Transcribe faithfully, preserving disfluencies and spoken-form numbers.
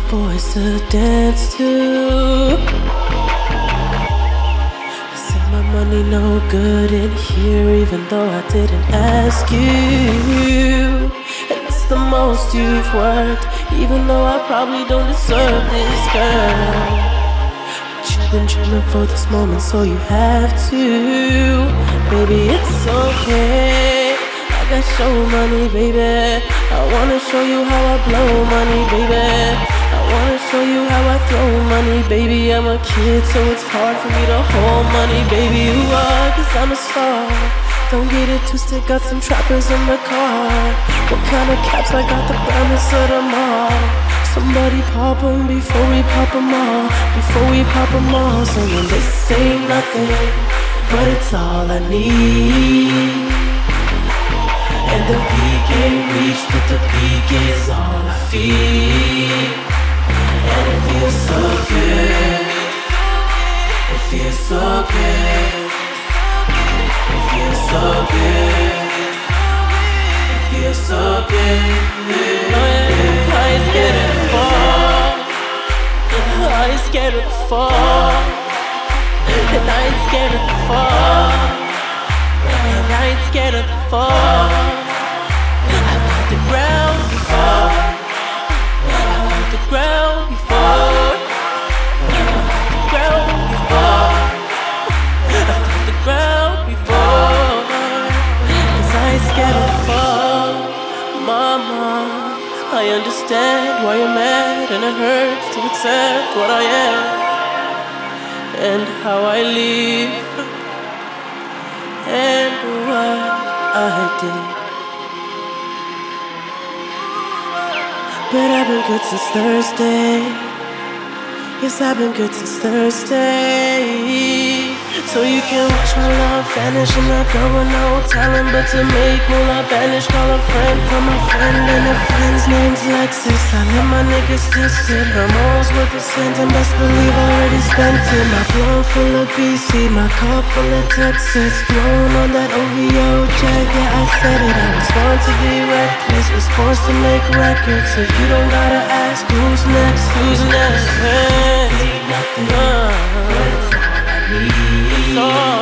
voice to dance to. Said my money no good in here, even though I didn't ask you. It's the most you've worked, even though I probably don't deserve this, girl. But you've been dreaming for this moment, so you have to. Baby, it's okay, I got show money, baby. I wanna show you how I blow money, baby. I wanna show you how I throw money, baby. I'm a kid, so it's hard for me to hold money, baby. You are, cause I'm a star. Don't get it twisted, got some trappers in the car. What kind of caps? I got the brightness of them all. Somebody pop them before we pop them all. Before we pop them all. Saying this ain't nothing, but it's all I need. And the peak ain't reached, but the peak is all I feel. And it feels so good. It feels so good. It feels so good. It feels so good. I ain't scared of the fall. I ain't scared of the fall. And I ain't scared of the fall. And I ain't scared of the fall. I've hit the ground before. I've hit the ground before. I've hit the ground before. I've hit the ground before. Cause I ain't scared of the fall. Mama, I understand why you're mad, and it hurts to accept what I am and how I live and what I did. But I've been good since Thursday. Yes, I've been good since Thursday. So you can watch my love vanish. I'm not going no talent, but to make moolah banish. Call a friend from my friend, and a friend's name's Lexus. I let my niggas test it. I'm always worth a cent, and best believe I already spent it. My blood full of B C, my cup full of Texas. Flown on that O V O jet, yeah, I said it. I was born to be reckless, was forced to make records. So you don't gotta ask who's next, who's next. Hey. Ain't nothing, uh, but it's all I need. It's all